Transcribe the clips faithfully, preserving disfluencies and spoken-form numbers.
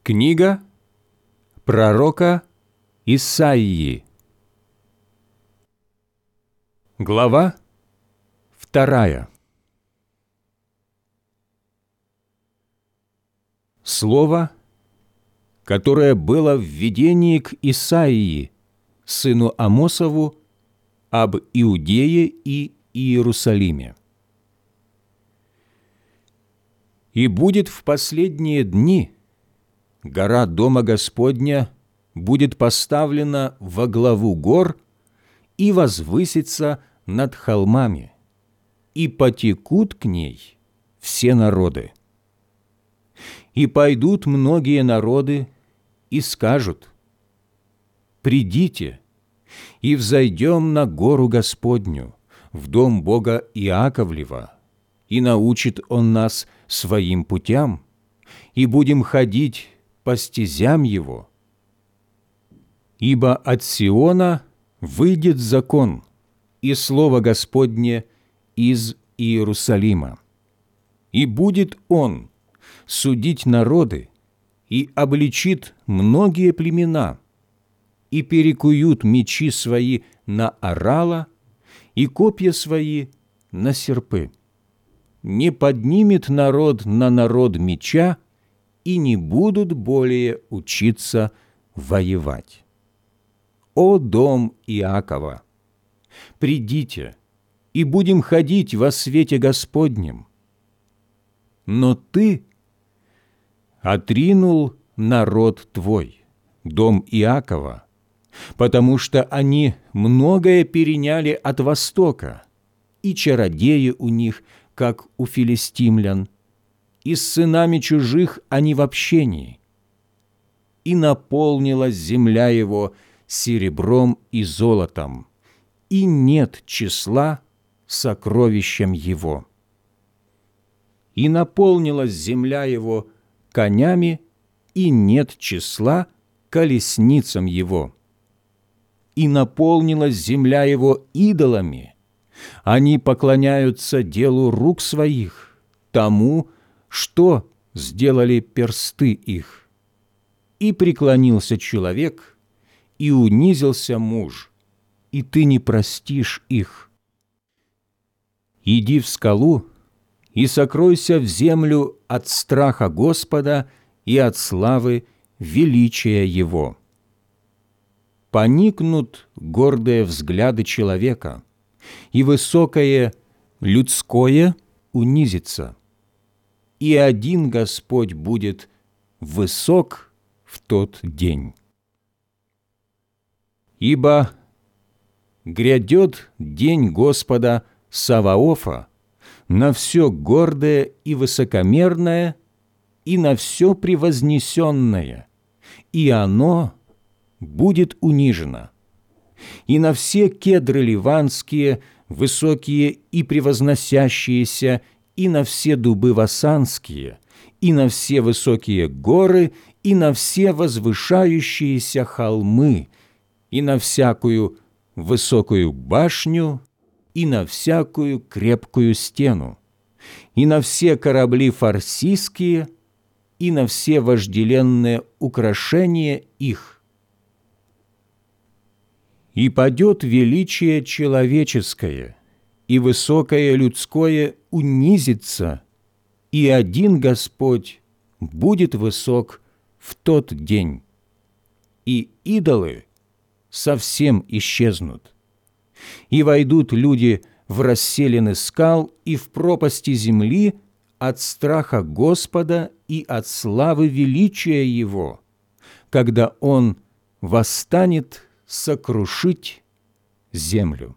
Книга пророка Исаии. Глава вторая. Слово, которое было в видении к Исаии, сыну Амосову, об Иудее и Иерусалиме. «И будет в последние дни гора Дома Господня будет поставлена во главу гор и возвысится над холмами, и потекут к ней все народы. И пойдут многие народы и скажут: придите, и взойдем на гору Господню, в дом Бога Иаковлева, и научит Он нас своим путям, и будем ходить по стезям Его. Ибо от Сиона выйдет закон, и слово Господне из Иерусалима. И будет Он судить народы, и обличит многие племена, и перекуют мечи свои на орала, и копья свои на серпы. Не поднимет народ на народ меча, и не будут более учиться воевать. О дом Иакова! Придите, и будем ходить во свете Господнем. Но ты отринул народ твой, дом Иакова, потому что они многое переняли от Востока, и чародеи у них, как у филистимлян, и с сынами чужих они в общении. И наполнилась земля его серебром и золотом, и нет числа сокровищем его. И наполнилась земля его конями, и нет числа колесницам его. И наполнилась земля его идолами, они поклоняются делу рук своих, тому, что сделали персты их. И преклонился человек, и унизился муж, и ты не простишь их. Иди в скалу и сокройся в землю от страха Господа и от славы величия Его. Поникнут гордые взгляды человека, и высокое людское унизится, и один Господь будет высок в тот день. Ибо грядет день Господа Саваофа на все гордое и высокомерное, и на все превознесенное, и оно будет унижено, и на все кедры ливанские, высокие и превозносящиеся, и на все дубы васанские, и на все высокие горы, и на все возвышающиеся холмы, и на всякую высокую башню, и на всякую крепкую стену, и на все корабли фарсийские, и на все вожделенные украшения их. И падет величие человеческое, и высокое людское унизится, и один Господь будет высок в тот день, и идолы совсем исчезнут. И войдут люди в расселины скал и в пропасти земли от страха Господа и от славы величия Его, когда Он восстанет сокрушить землю.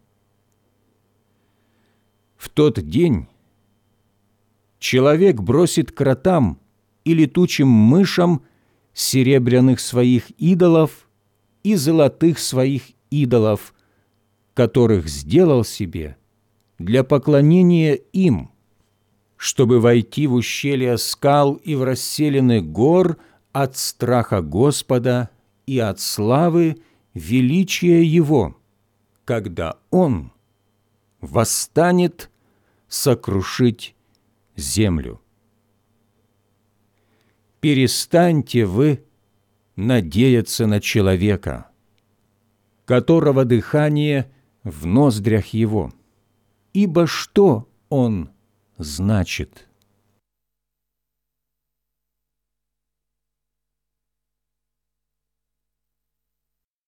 В тот день человек бросит кротам и летучим мышам серебряных своих идолов и золотых своих идолов, которых сделал себе для поклонения им, чтобы войти в ущелья скал и в расселины гор от страха Господа и от славы величия Его, когда Он восстанет сокрушить землю. перестаньте вы надеяться на человека, которого дыхание в ноздрях его. Ибо что он значит?